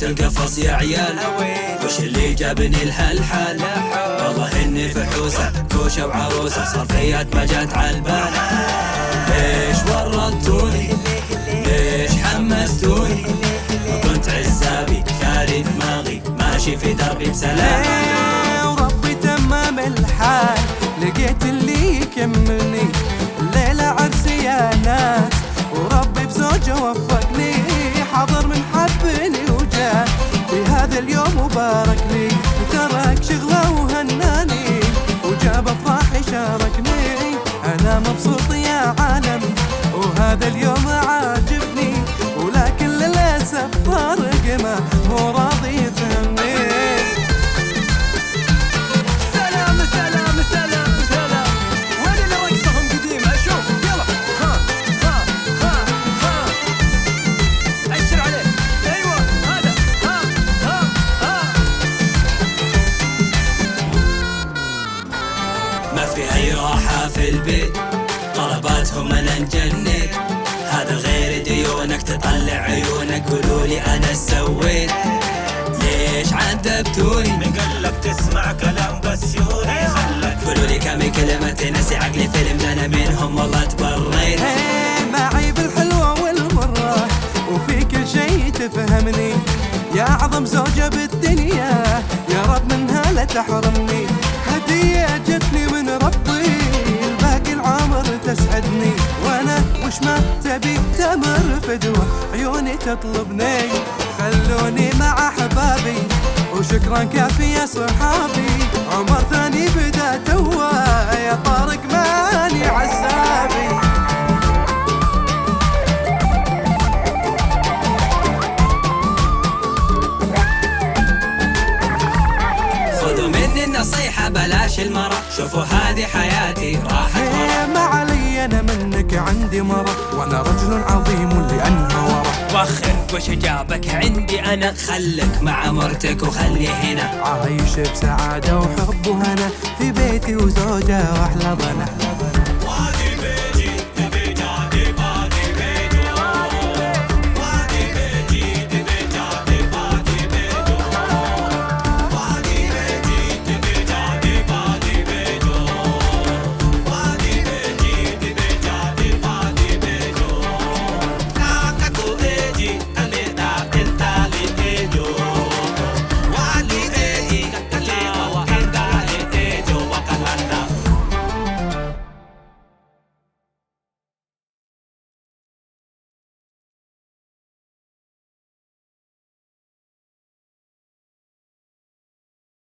القفص يا عيال، وش اللي جابني لهالحال؟ والله اني فحوسة كوشة وعروسة، صرفيات ما جات عالبال. ليش ورطتوني؟ ليش حمستوني؟ وكنت عزابي شاري دماغي ماشي في دربي بسلام. وربي تمام الحال، لقيت اللي يكملني، الليلة عرسي يا ناس، وربي بزوجه وفقني، حضر من حبني وجاء في هذا اليوم وبارك لي، ترك شغله وهناني وجاب افراحي شاركني. انا مبسوط يا عالم وهذا اليوم عاجبني، ولكن للاسف طارق ما هو راضي يفهمني. سلام سلام سلام سلام، وين اللي رقصهم قديم اشوف؟ يلا ها ها ها ها، اشر عليه، ايوه هذا ها ها ها. ما في اي راحة في البيت، طلباتهم انا نجنيت، هذا غير ديونك تطلع عيونك، قولولي انا سويت. ليش عذبتوني؟ مقلب تسمع كلام بسيوني خلك، قولولي كم كلمة تنسي عقلي فيلم، انا منهم والله تبريت. معي بالحلوة والمرة وفي كل شيء تفهمني، يا أعظم زوجة بالدنيا، يا رب منها لا تحرمني، هدية جتني من ربي الباقي العمر تسعدني، وأنا وش ما تبي تمر فدوة عيوني تطلبني، خلوني مع أحبابي وشكرا كافي يا صحابي، عمر ثاني بدا توا يا طارق ماني عزابي. خذوا مني النصيحة بلاش المرة، شوفوا هذه حياتي راحت ورا. ما علي أنا منك عندي مرض، وأنا رجل عظيم لأنها ورا. وخرك وش جابك عندي أنا، خلك مع مرتك وخلي هنا، عايش بسعادة وحب وهنا في بيتي وزوجة وأحلى ضنا.